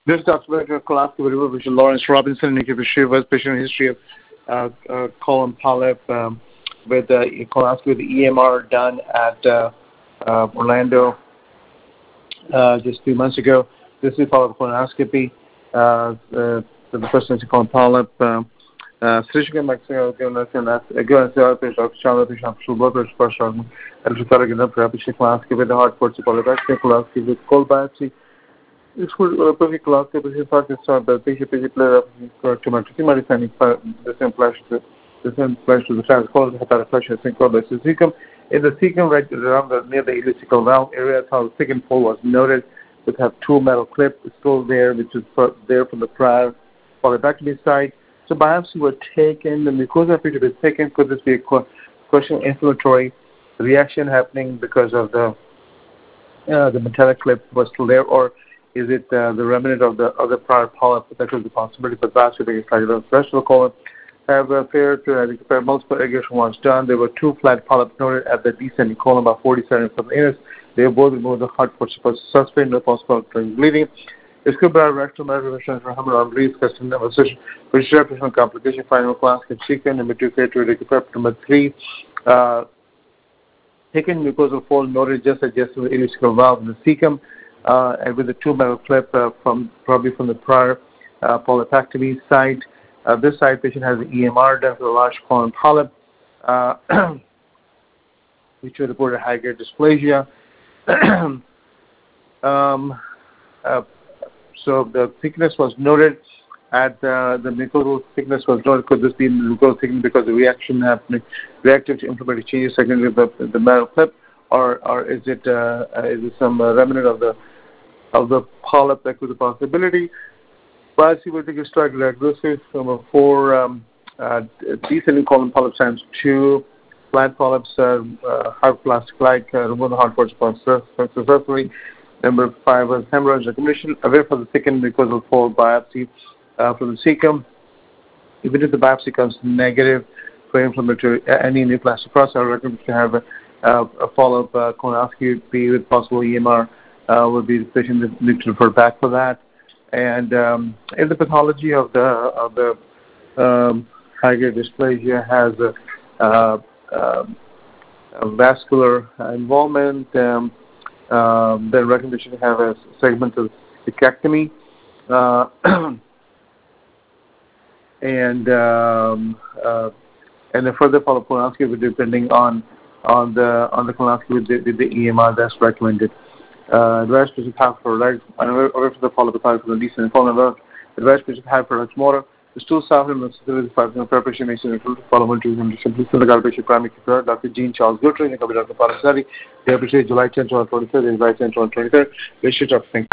This Dr. Colonoscopy with Lawrence Robinson, and Vice Patient History of colon polyp with colonoscopy with the EMR done at Orlando just 2 months ago. This is followed colonoscopy for the first time colon polyp. Срещу Максима Геонасионат, and to start again, perhaps colonoscopy with the hard ports of colonoscopy with cold biopsy. This would perfect colonoscopy is part of the patient player of tumor defining the same flash to the trans colon flash called the cecum. In the cecum, right around near the ileocecal valve area, how the second pole was noted. Would have two metal clips still there, which is there from the prior polypectomy site. So biopsy was taken, the mucosa appeared to be taken. Could this be a question of inflammatory reaction happening because of the metallic clip was still there, or is it the remnant of the other prior polyp? That could be a possibility, but biopsy being extracted on the rest of the colon. Have multiple irrigation was done. There were two flat polyps noted at the descending colon, about 40 centimeters from the anus. They were both removed the heart for suspect, no possible bleeding. This could be a rectal measurement for hemorrhage, release, custom deposition, which is representative complication, final class, chicken, and meducate number 3. Thickened mucosal fold noted just adjacent to the ileocecal valve in the cecum, and with the two metal clip probably from the prior polypectomy site. This site patient has an EMR done for the large colon polyp, which would report a high-grade dysplasia. So the thickness was noted at the mucosal thickness was noted. Could this be mucosal thickness because the reaction happening reactive to inflammatory changes secondary to the metal clip, or is it some remnant of the polyp? That could be a possibility. Biopsy will take a strike diagnosis from 4 descending colon polyps times 2 flat polyps, hard plastic-like, remove the hard parts successfully. Number 5 was hemorrhage recognition, aware for the thickened mucosal fold biopsy from the cecum. Even if the biopsy comes negative for inflammatory any neoplastic process, I recommend to have a follow-up colonoscopy with possible EMR. Would be the patient that needs to refer back for that. And if the pathology of the high-grade dysplasia has a vascular involvement, then recommendation to have a segmental cystectomy, and the further follow-up colonoscopy depending on the colonoscopy with the EMR that's recommended. Advice patient have for legs, and aware for the follow-up from the decent colon. Advice patient have for legs motor. The stool supplement facility for preparation makes it follow-up to simply the garbage primary care. Dr. Jean Charles Guthrie and Dr. Parasari. They appreciate July 10 to 23rd, July 10 to 23rd. They should have